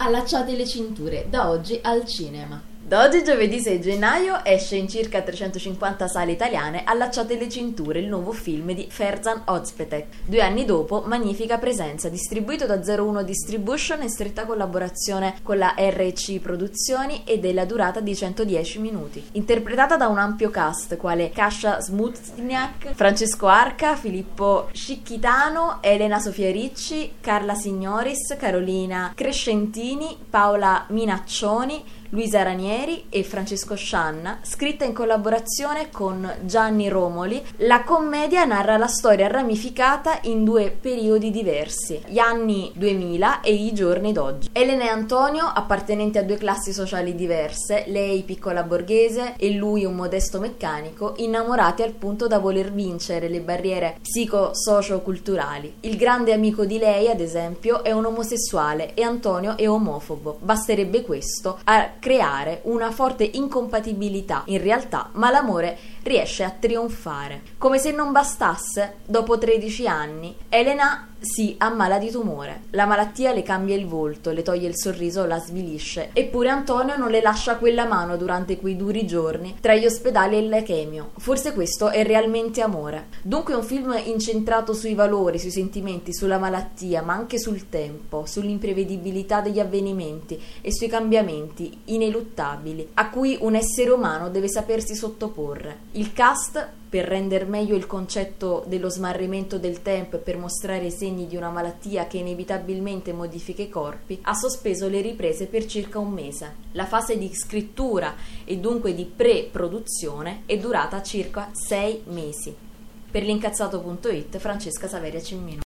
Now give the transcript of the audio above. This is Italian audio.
Allacciate le cinture, da oggi al cinema. Da oggi giovedì 6 gennaio esce in circa 350 sale italiane Allacciate le cinture, il nuovo film di Ferzan Özpetek. 2 anni dopo, magnifica presenza, distribuito da 01 Distribution in stretta collaborazione con la RC Produzioni e della durata di 110 minuti. Interpretata da un ampio cast quale Kasia Smutniak, Francesco Arca, Filippo Scicchitano, Elena Sofia Ricci, Carla Signoris, Carolina Crescentini, Paola Minaccioni, Luisa Ranieri e Francesco Scianna, scritta in collaborazione con Gianni Romoli, la commedia narra la storia ramificata in 2 periodi diversi, gli anni 2000 e i giorni d'oggi. Elena e Antonio, appartenenti a 2 classi sociali diverse, lei piccola borghese e lui un modesto meccanico, innamorati al punto da voler vincere le barriere psico-socio-culturali. Il grande amico di lei, ad esempio, è un omosessuale e Antonio è omofobo. Basterebbe questo a creare una forte incompatibilità in realtà, ma l'amore riesce a trionfare. Come se non bastasse, dopo 13 anni, Elena si ammala di tumore. La malattia le cambia il volto, le toglie il sorriso, la svilisce. Eppure Antonio non le lascia quella mano durante quei duri giorni tra gli ospedali e il lechemio. Forse questo è realmente amore. Dunque un film incentrato sui valori, sui sentimenti, sulla malattia, ma anche sul tempo, sull'imprevedibilità degli avvenimenti e sui cambiamenti ineluttabili a cui un essere umano deve sapersi sottoporre. Il cast, per rendere meglio il concetto dello smarrimento del tempo e per mostrare i segni di una malattia che inevitabilmente modifica i corpi, ha sospeso le riprese per circa un mese. La fase di scrittura e dunque di pre-produzione è durata circa 6 mesi. Per l'incazzato.it, Francesca Saveria Cimmino.